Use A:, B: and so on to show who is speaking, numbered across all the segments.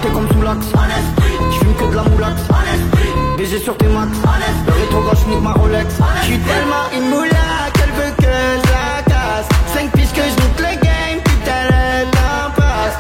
A: t'es comme sous l'axe. J'fume que de la moulax. Baiser sur tes max. Le rétro gauche nique ma Rolex. J'suis tellement une moula qu'elle veut que je la casse. 5 pistes que je nique le game, putain le temps passe.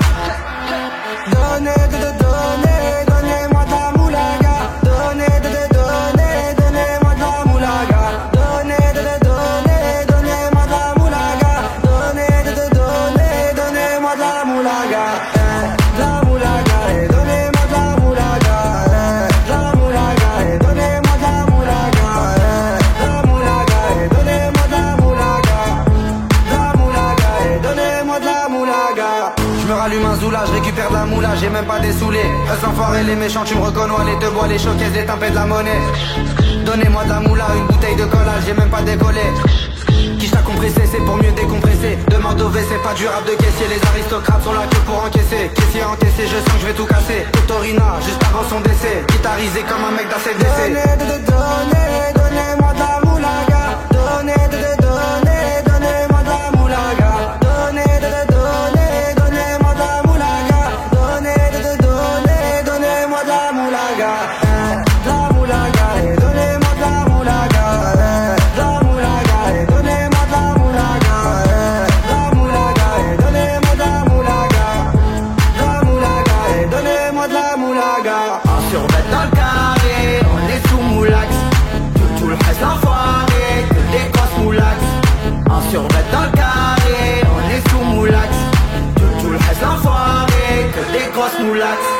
B: Donnez-moi de la moulaga. Donnez-moi de la moulaga. Donnez-moi de la moulaga. Donnez-moi de la moulaga. De la moulaga, et donnez-moi de la moulaga. De la moulaga, et donnez-moi de la moulaga. De la moulaga, et donnez-moi de la moulaga. De la moulaga, et donnez-moi de la moulaga.
C: Je me rallume un zoula, je récupère de la moula, j'ai même pas des saoulés. Eux enfoirés, les méchants, tu me reconnais, les deux bois, les choquaises, les tempêtes de la monnaie. Donnez-moi de la moula, une bouteille de cola, j'ai même pas décollé. Qui t'a compressé, c'est pour mieux décompresser. Demande au WC, pas du rap de caissier. Les aristocrates sont là que pour encaisser. Caissier encaissé, je sens que je vais tout casser. Torina, juste avant son décès. Guitarisé comme un mec d'ACDC.
B: Donnez-moi de la moulaga. Donnez-moi de la moulaga. Donnez-moi de la moulaga. Donnez-moi de la moulaga. De la moulaga, et donnez-moi de la moulaga. De la moulaga, et donnez-moi de la moulaga. De la moulaga, et donnez-moi de la moulaga. De la moulaga, et donnez-moi de la moulaga.
A: En survêt dans le carré, on est sous moulax. Tout le reste enfoiré, que des grosses moulax. En survêt dans le carré, on est sous moulax. Tout le reste enfoiré, que des grosses moulax.